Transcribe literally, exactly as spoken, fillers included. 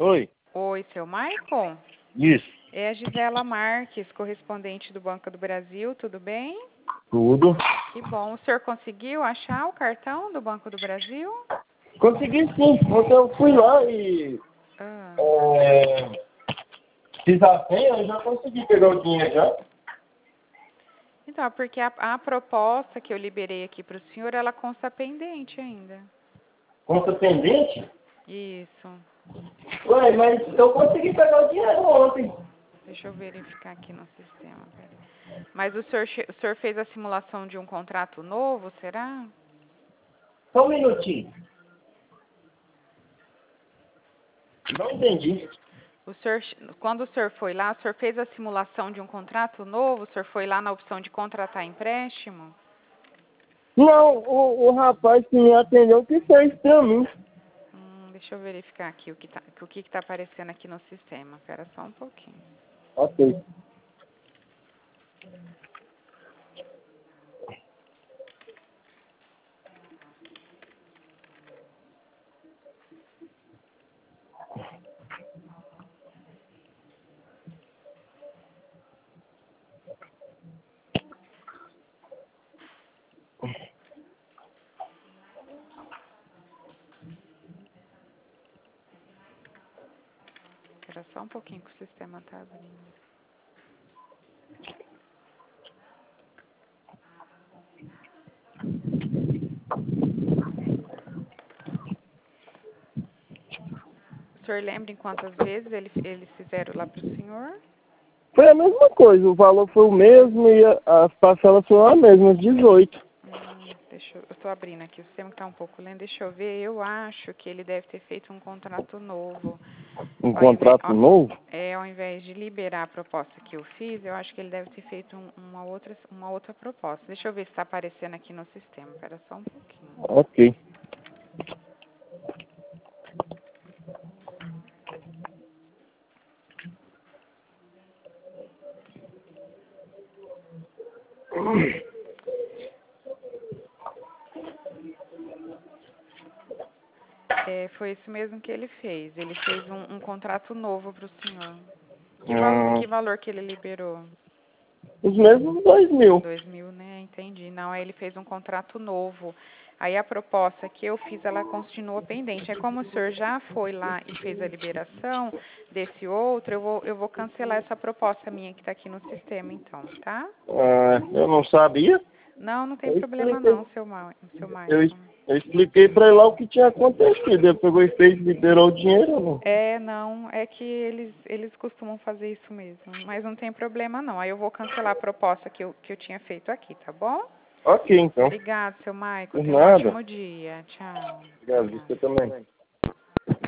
Oi. Oi, seu Maicon? Isso. É a Gisela Marques, correspondente do Banco do Brasil, tudo bem? Tudo. Que bom. O senhor conseguiu achar o cartão do Banco do Brasil? Consegui sim, porque eu fui lá e Ah. é, fiz a senha e já consegui pegar o dinheiro já. Então, porque a, a proposta que eu liberei aqui para o senhor, ela consta pendente ainda. Conta pendente? Isso. Ué, mas eu consegui pegar o dinheiro ontem. Deixa eu verificar aqui no sistema. Pera. Mas o senhor, che- o senhor fez a simulação de um contrato novo, será? Só um minutinho. Não entendi. O senhor, quando o senhor foi lá, o senhor fez a simulação de um contrato novo? O senhor foi lá na opção de contratar empréstimo? Não, o, o rapaz que me atendeu que fez pra mim. Hum, deixa eu verificar aqui o que está o que que tá aparecendo aqui no sistema. Espera só um pouquinho. Ok. Espera só um pouquinho que o sistema está abrindo. O senhor lembra em quantas vezes ele, eles fizeram lá para o senhor? Foi a mesma coisa, o valor foi o mesmo e a- as parcelas foram a mesma, dezoito. Hum, deixa eu, eu tô abrindo aqui, o sistema está um pouco lento. Deixa eu ver, eu acho que ele deve ter feito um contrato novo. Um Ao invés, contrato novo? é, ao invés de liberar a proposta que eu fiz, eu acho que ele deve ter feito um, uma, outra, uma outra proposta. Deixa eu ver se está aparecendo aqui no sistema. Espera só um pouquinho. Ok. É, foi isso mesmo que ele fez. Ele fez um, um contrato novo para o senhor. Que, val Ah, que valor que ele liberou? os mesmos dois mil. Dois mil, né? Entendi. Não, aí ele fez um contrato novo. Aí a proposta que eu fiz, ela continua pendente. Aí como o senhor já foi lá e fez a liberação desse outro, eu vou, eu vou cancelar essa proposta minha que está aqui no sistema, então, tá? Ah, eu não sabia. Não, não tem Eu problema expliquei, não, seu, Ma seu eu, Maicon. eu expliquei pra ele lá o que tinha acontecido. Ele pegou e fez, liberou o dinheiro, não. É, não, é que eles, eles costumam fazer isso mesmo, mas não tem problema não. Aí eu vou cancelar a proposta que eu, que eu tinha feito aqui, tá bom? Ok, então. Obrigado, seu Maicon. Por Tenha um nada. ótimo dia. Tchau. Obrigado, Obrigada. você também.